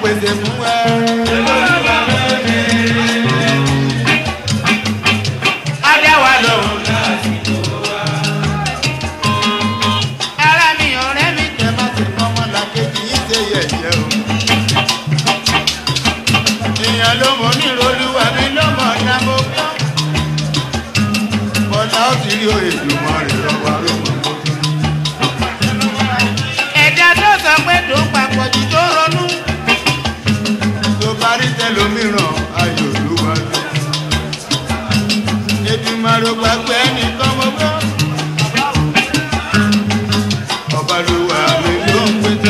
pèsè fún ẹ. Adé wa lòun láti tó wá. Ara mi ọ̀rẹ́ mi tẹ̀ má ti mọ́ ọmọ làkejì yìí ṣe yẹ̀yẹ́ o. Èèyàn ló mọ̀ ní ìrọ̀lúwa mi ló mọ̀ ọ̀nà mo gbọ́. Bọ́lá ó ti rí òye ìdùnmọ̀ rẹ̀ lọ́wọ́ àrùn. Ẹ̀dá tó sọ pé tó ń papọ̀ jù tó ronú. Tó bá rí tẹlòmíràn ayò ló wá lọ. Èdùmàrè gbàgbé ẹnìkan mo gbọ́. Ọba ló wà mí ló ń pété.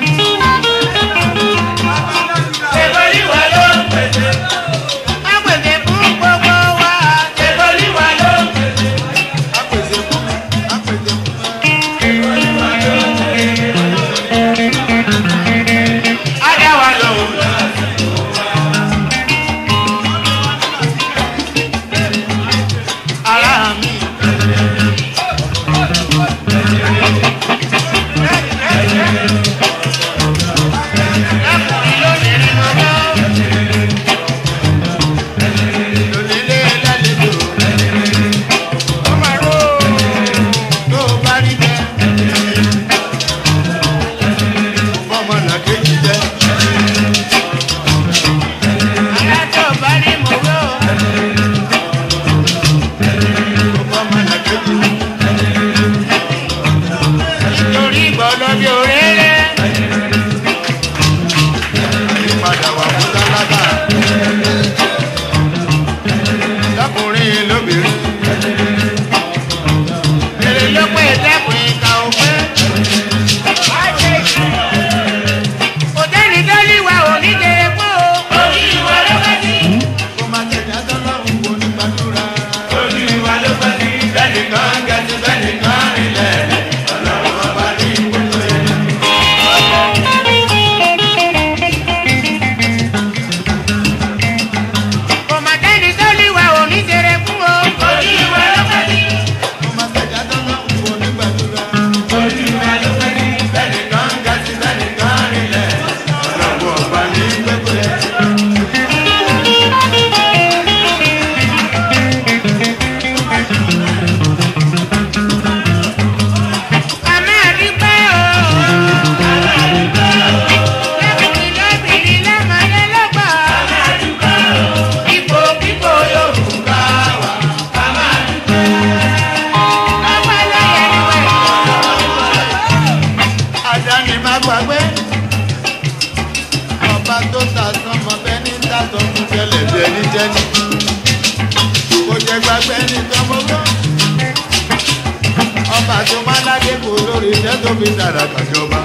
Èbólíwà ló ń pété. Á pèsè fún gbogbo wa. Èbólíwà ló ń pété. Á pèsè fún mi. Á pèsè fún mi. Èbólíwà ló ń pété. Adé wa lòun láti tó wá. Ara mi. Ọba tó máa lágé kò lórí iṣẹ́ tó fi dára kàjọba.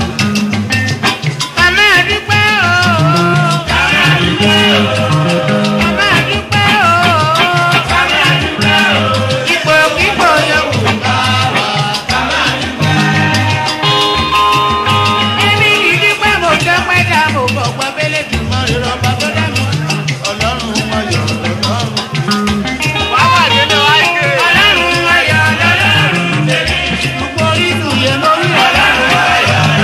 Àmọ́ àdúpẹ́ ooo. Àmọ́ àdúpẹ́ ooo. Àmọ́ àdúpẹ́ ooo. Àmọ́ àdúpẹ́ ooo. Ipò kíkò yòówù bá wà. Àmọ́ àdúpẹ́. Èmi kì í dúpẹ́ mo dọ́pẹ́ dá mo bọ̀ gbọ́ bẹ́lẹ̀ jù mọ́ ìrọ̀bà tó dá mi. Ọlọ́run máa yọ̀ lọ́rùn. Wàá wà nínú àìsè. Ọlọ́run máa yọ̀ lọ́rùn. Gbogbo orí ìlú yẹn lórí ọ̀la.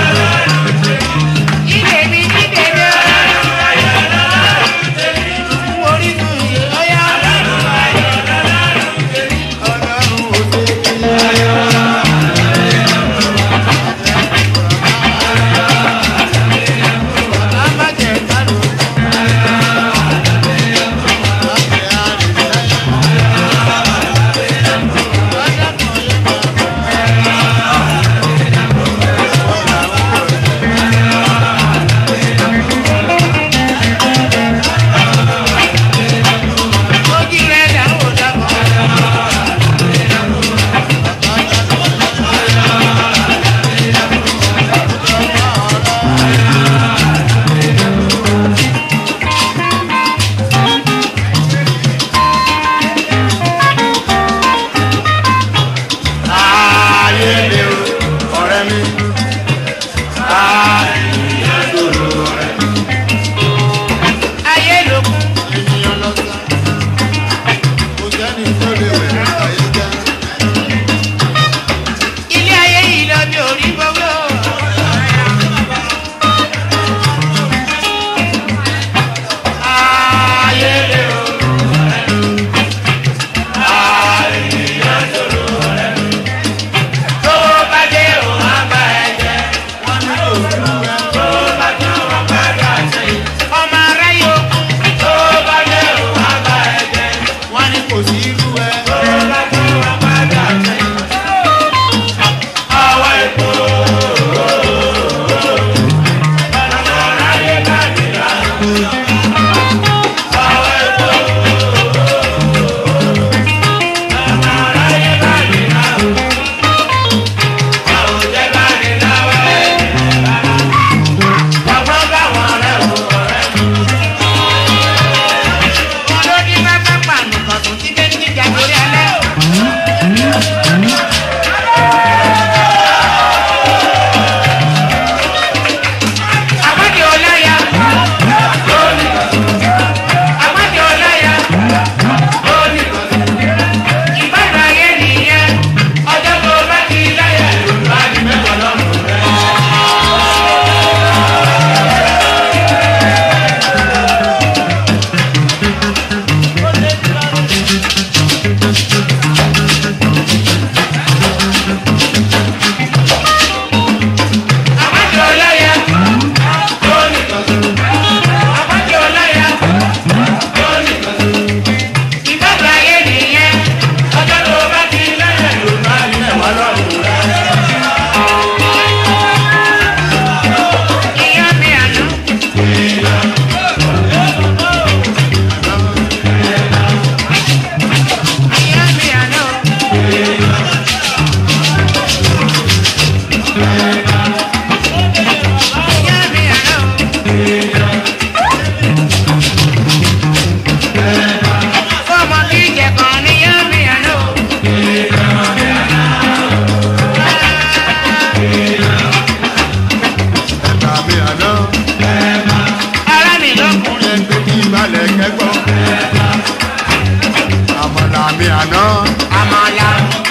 àná. Àmàlà.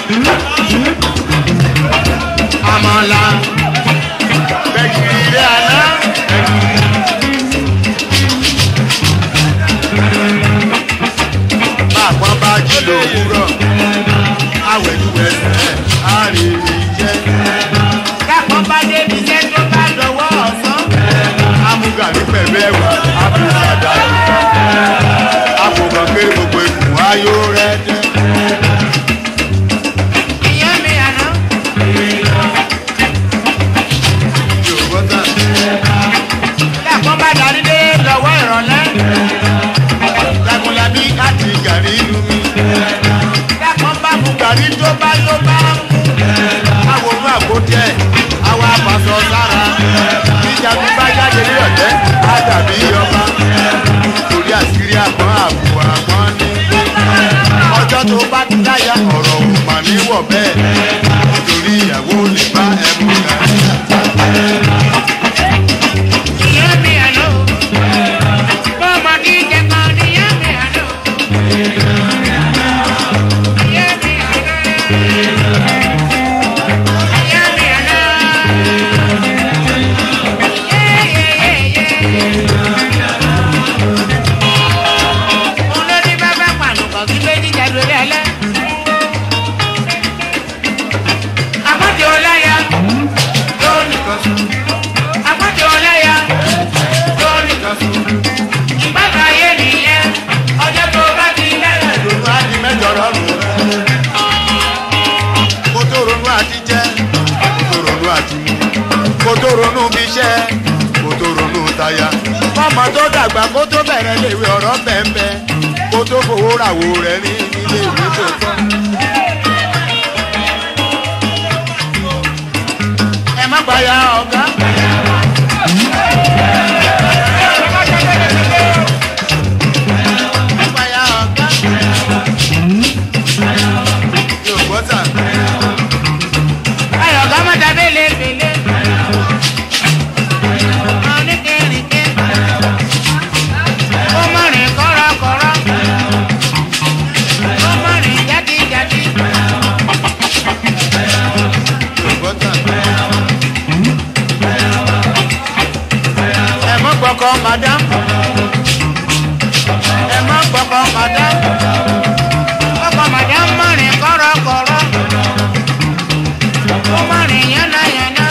Àmàlà. Gbẹ̀gìrì àná. Bàbá bá jí lòwúrọ̀, àwẹ̀júwẹ̀sẹ̀ àrèrè jẹ́. Káàpọ̀ bá débi iṣẹ́ tó bá dọ̀wọ́ ọ̀sán. Amúgàrí pẹ̀lú ẹ̀wà, àbùsàdà. Àfòkàn kéré gbogbo ikùn ayó rẹ̀ jẹ́. Ìyá mi àná. Yorùbá tán. Káàpọ̀ bá darí dé lọ́wọ́ ìrọ̀lẹ́. Jagunlabi àti gàrí inú mi. Káàpọ̀ bá mu gàrí tó bá mú. Àwòrán àkójẹ́, àwa àpàṣọ sára. Ìjagun bá jáde ní ọ̀jẹ́, á dàbí ọba. Torí àṣírí àgbọn àbùwà àgbọn ní. Ọjọ́ tó bá ti dáyà ọ̀rọ̀ ò mà níwọ̀ bẹ́ẹ̀. Torí ìyàwó lè bá ẹmu kan. Ìyá mi àná. Bọ́ọ̀mọ̀ kí n jẹ kan ní ìyá mi àná. Ìyá mi àná. Kó tó ronú bí iṣẹ́, kó tó ronú táyà. Ọmọ tó dàgbà kó tó bẹ̀rẹ̀ léwe ọ̀rọ̀ bẹ́ẹ̀ kó tó fowó ràwó rẹ̀ ní ilé ìwé tó tọ́. Ẹ má gbàyà ọ̀gá. Gbọ́kọ̀ madam, ẹ má gbọ́kọ̀ madam, gbọ́kọ̀ madam mọ̀rin kọ́rọ́kọ́rọ́, ó mọ̀rin yánnayànna.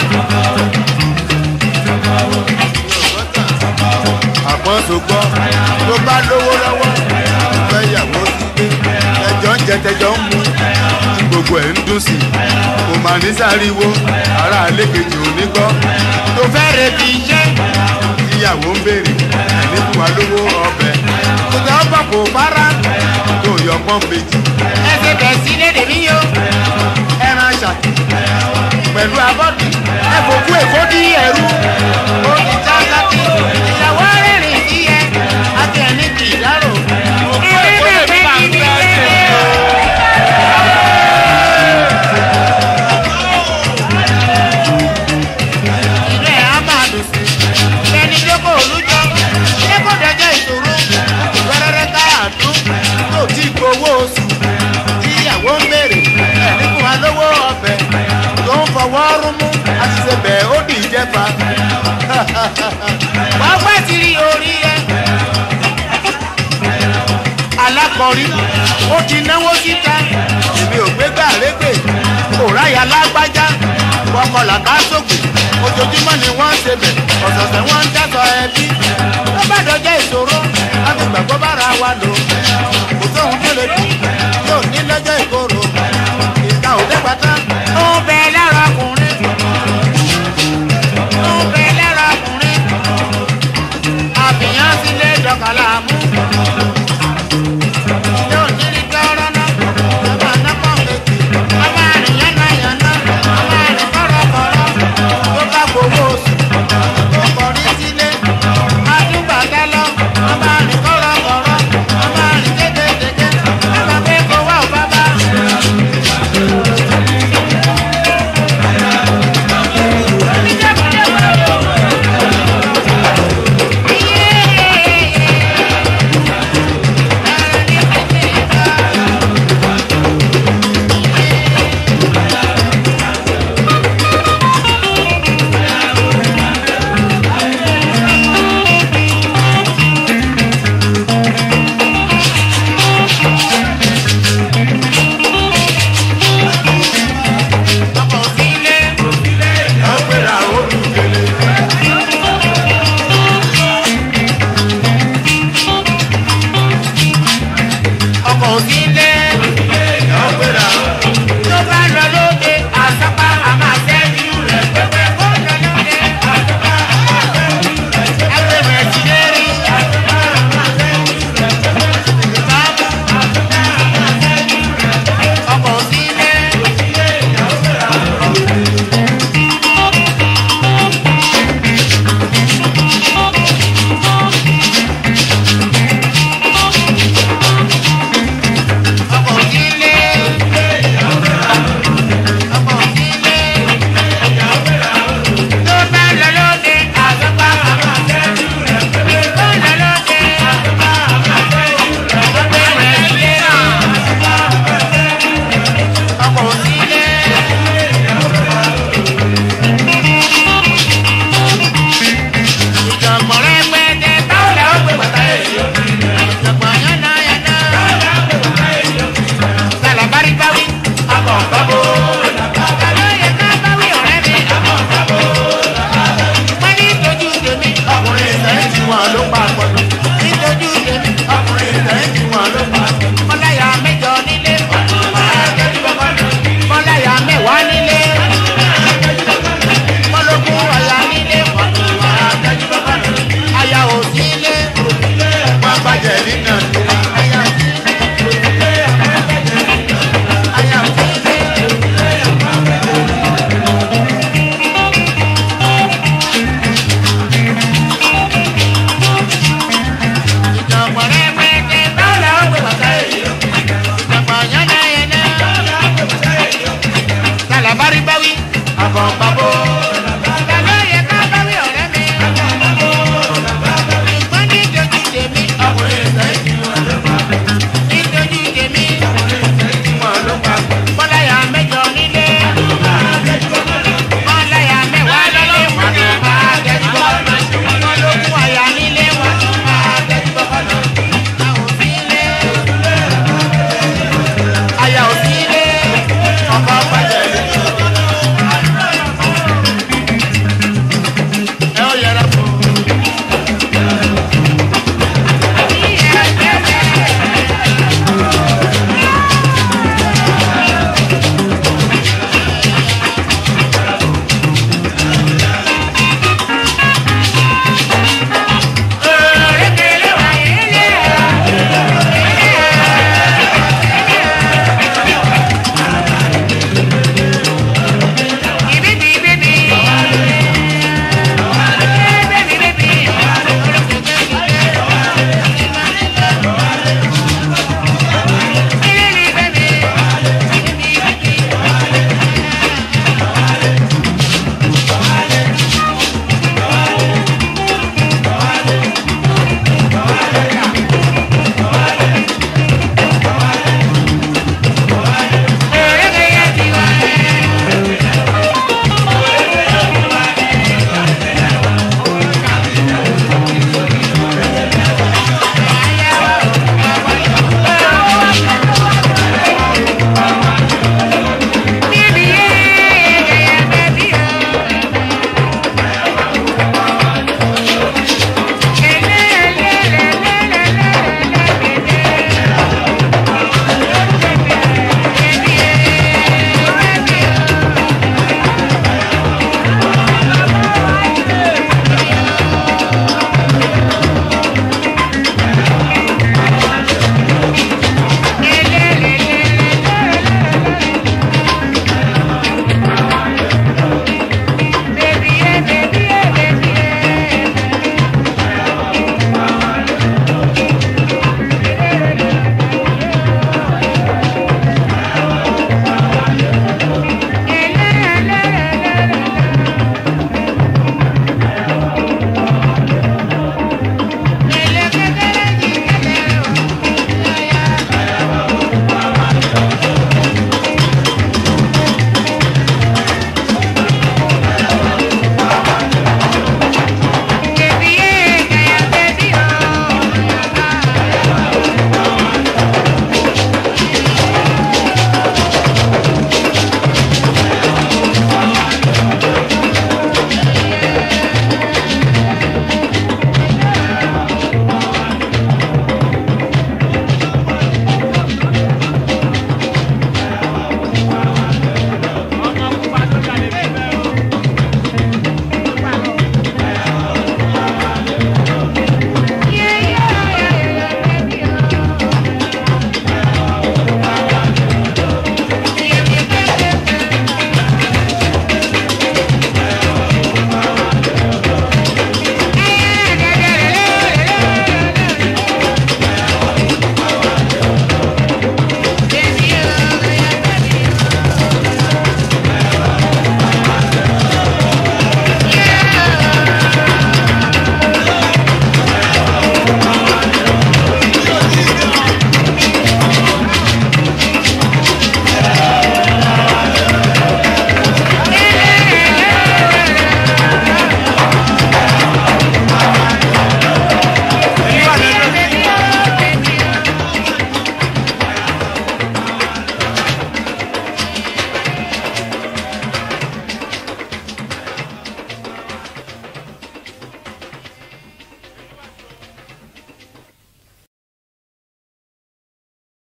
Àpọ́nso gbọ́ tó bá lówó lọ́wọ́, fẹ́ yàwó sílé, ẹjọ́ ń jẹ tẹjọ́ ń mu, tí gbogbo ẹ̀ ń dùn sí, kò mà ní sáriwo, ará ilé kejì ò ní gbọ́, tó fẹ́ rebi iṣẹ́. Ìyàwó ń béèrè ẹni fún wa lówó ọbẹ̀. Kòtò ọ̀pọ̀ kò bára tó yọ pọ́n méjì. Ẹsẹ̀ bẹ̀ sí lédè mí yó. Ẹran ṣàkì pẹ̀lú abọ́dì. Ẹ fòkú èkó dí ẹrú. Ó ti já sákì. Ìyàwó rìnrìn sí ẹ. Àti ẹni kì í dárò. Òkú èkó lè fi máa ń fẹ́ ṣe. Ilé ẹ̀ á máa dùn sí. Jókòó olújọ, ṣé kò dẹ́jẹ́ ìṣòro? Fẹ́rẹ́rẹ́ káàdùn tó ti gbowó oṣù. Ìyàwó ń béèrè ẹni fún wa lówó ọbẹ̀ tó ń fọwọ́ rúmú. Àti ṣe bẹ́ẹ̀ ó dì í jẹ́fà. Wọ́n pẹ́ ti rí orí ẹ. Alákọ̀ọ́rí ó ti náwó síta. Èmi ò gbé gbàrégbè, kò ráyà lágbájá. Wọ́kọ̀lá ká sókè. Ojoojúmọ́ ni wọ́n ń ṣe bẹ̀, ọ̀sọ̀ọ̀sẹ̀ wọ́n ń dásọ ẹbí. Tó bá dọjọ́ ìṣòro, a fi gbàgbọ́ bára wa lò.